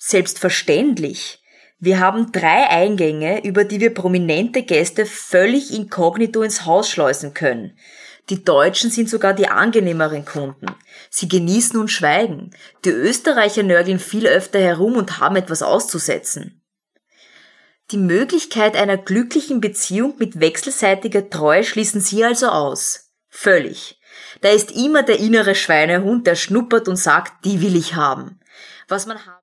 Selbstverständlich. Wir haben 3 Eingänge, über die wir prominente Gäste völlig inkognito ins Haus schleusen können. Die Deutschen sind sogar die angenehmeren Kunden. Sie genießen und schweigen. Die Österreicher nörgeln viel öfter herum und haben etwas auszusetzen. Die Möglichkeit einer glücklichen Beziehung mit wechselseitiger Treue schließen Sie also aus. Völlig. Da ist immer der innere Schweinehund, der schnuppert und sagt, die will ich haben. Was man